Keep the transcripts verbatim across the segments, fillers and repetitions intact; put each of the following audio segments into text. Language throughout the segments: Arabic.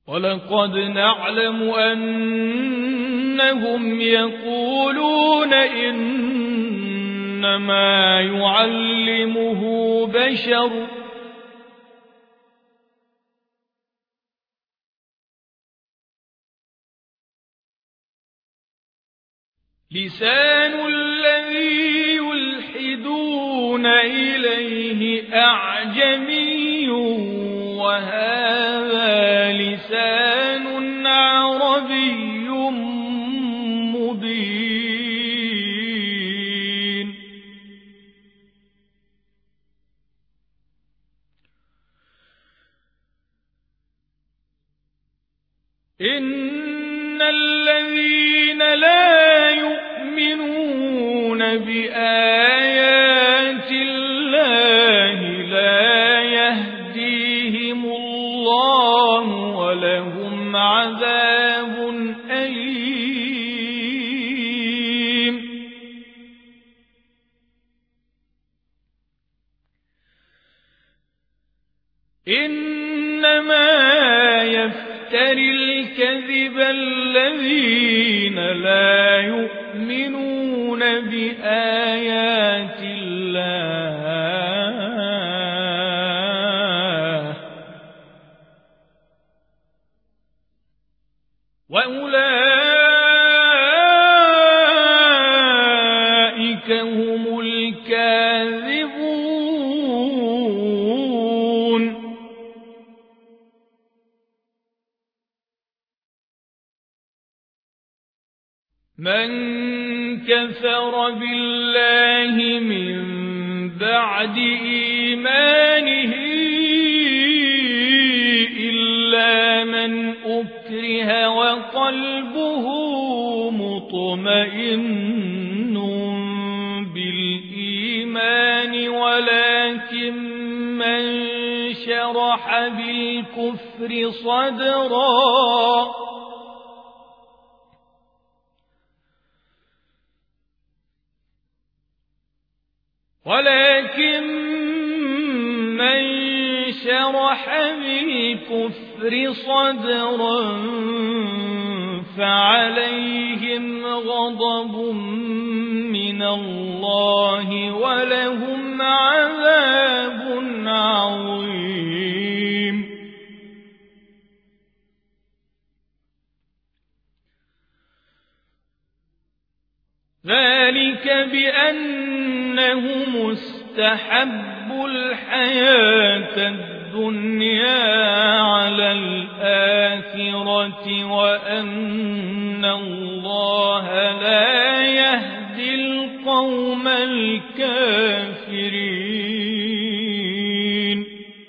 ولقد نعلم أنهم يقولون إنما يعلمه بشر لسان الذي يلحدون إليه أعجمي وهذا لسان عربي مبين إن الذين لا يؤمنون بآيات الله لا يهديهم الله ولهم عذاب أليم إنما يفتري الكذب الذين لا يؤمنون بآيات الله وأولئك هم الكاذبون من كفر بالله من بعد إيمانه إلا من أكره وقلبه مطمئن بالإيمان ولكن من شرح بالكفر صدرا ولكن من شرح بالكفر صدرا فعليهم غضب من الله ولهم عذاب عظيم ذلك بأنهم استحبوا الحياة الدنيا على الآخرة وأن الله لا يهدي القوم الكافرين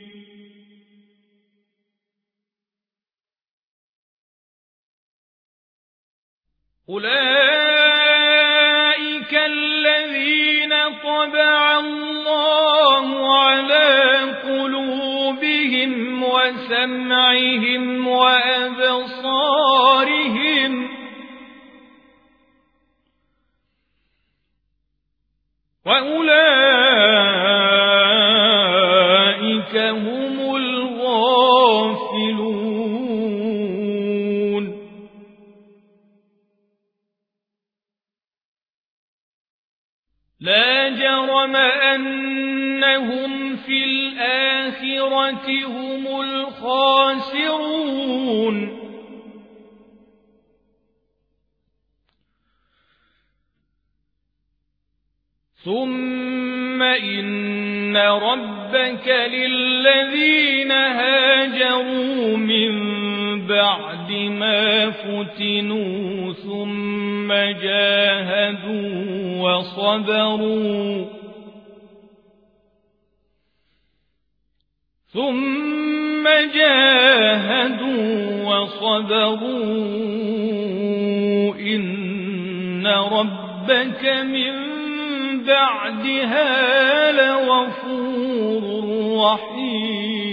أولئك الذين طبع الله على قلوبهم وسمعهم وأبصارهم وأولئك هم الغافلون لا جرم أنهم في الآخرة هم الخاسرون ثم إن ربك للذين هاجروا من بعد ما فتنوا ثم جاهدوا وصبروا ثم جاهدوا وصبروا إن ربك من بعدها لغفور رحيم